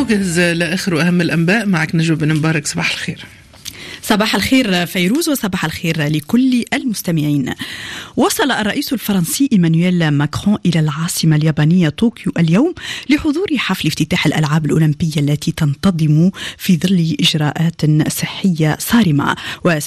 موجز لآخر أهم الأنباء معك نجوى بن مبارك. صباح الخير. صباح الخير فيروز، وصباح الخير لكل المستمعين. وصل الرئيس الفرنسي إيمانويل ماكرون إلى العاصمة اليابانية طوكيو اليوم لحضور حفل افتتاح الألعاب الأولمبية التي تنتظم في ظل إجراءات صحية صارمة،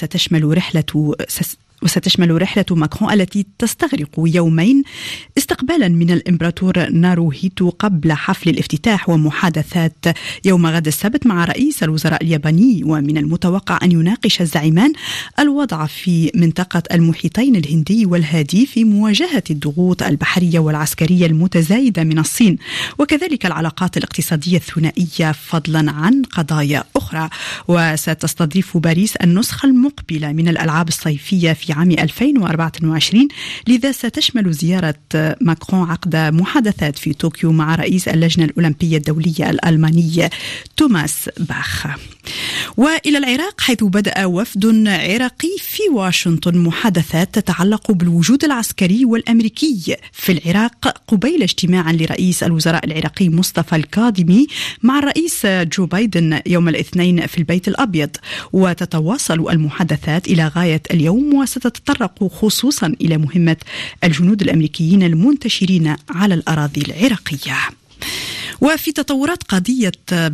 وستشمل رحلة ماكرون التي تستغرق يومين استقبالا من الإمبراطور ناروهيتو قبل حفل الافتتاح ومحادثات يوم غد السبت مع رئيس الوزراء الياباني. ومن المتوقع أن يناقش الزعيمان الوضع في منطقة المحيطين الهندي والهادي في مواجهة الضغوط البحرية والعسكرية المتزايدة من الصين، وكذلك العلاقات الاقتصادية الثنائية فضلا عن قضايا أخرى. وستستضيف باريس النسخة المقبلة من الألعاب الصيفية في عام 2024، لذا ستشمل زيارة ماكرون عقد محادثات في طوكيو مع رئيس اللجنة الأولمبية الدولية الألماني توماس باخ. وإلى العراق، حيث بدأ وفد عراقي في واشنطن محادثات تتعلق بالوجود العسكري والأمريكي في العراق قبيل اجتماع لرئيس الوزراء العراقي مصطفى الكاظمي مع الرئيس جو بايدن يوم الاثنين في البيت الأبيض. وتتواصل المحادثات إلى غاية اليوم، وستتطرق خصوصا إلى مهمة الجنود الأمريكيين المنتشرين على الأراضي العراقية. وفي تطورات قضية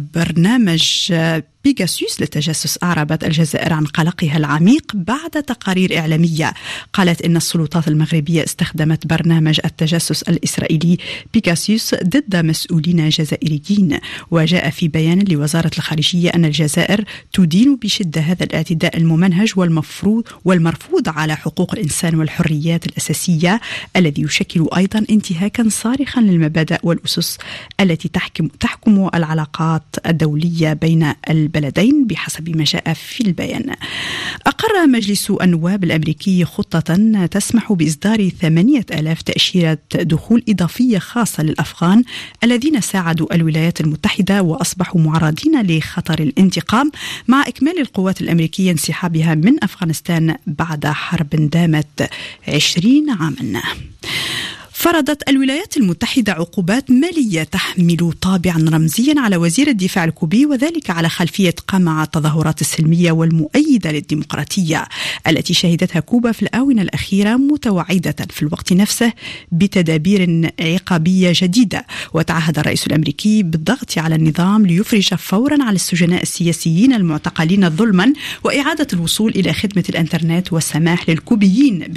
برنامج بيغاسوس للتجسس، أعربت الجزائر عن قلقها العميق بعد تقارير إعلامية قالت إن السلطات المغربية استخدمت برنامج التجسس الإسرائيلي بيغاسوس ضد مسؤولين جزائريين. وجاء في بيان لوزارة الخارجية أن الجزائر تدين بشدة هذا الاعتداء الممنهج والمرفوض على حقوق الإنسان والحريات الأساسية، الذي يشكل أيضا انتهاكا صارخا للمبادئ والأسس التي تحكم العلاقات الدولية بين البلدين بحسب ما جاء في البيان. أقر مجلس النواب الأمريكي خطة تسمح بإصدار 8,000 تأشيرة دخول إضافية خاصة للأفغان الذين ساعدوا الولايات المتحدة وأصبحوا معرضين لخطر الانتقام، مع إكمال القوات الأمريكية انسحابها من أفغانستان بعد حرب دامت 20 عاما. فرضت الولايات المتحدة عقوبات مالية تحمل طابعا رمزيا على وزير الدفاع الكوبي، وذلك على خلفية قمع التظاهرات السلمية والمؤيدة للديمقراطية التي شهدتها كوبا في الآونة الأخيرة، متوعدة في الوقت نفسه بتدابير عقابية جديدة. وتعهد الرئيس الأمريكي بالضغط على النظام ليفرج فورا على السجناء السياسيين المعتقلين ظلما، وإعادة الوصول إلى خدمة الإنترنت والسماح للكوبيين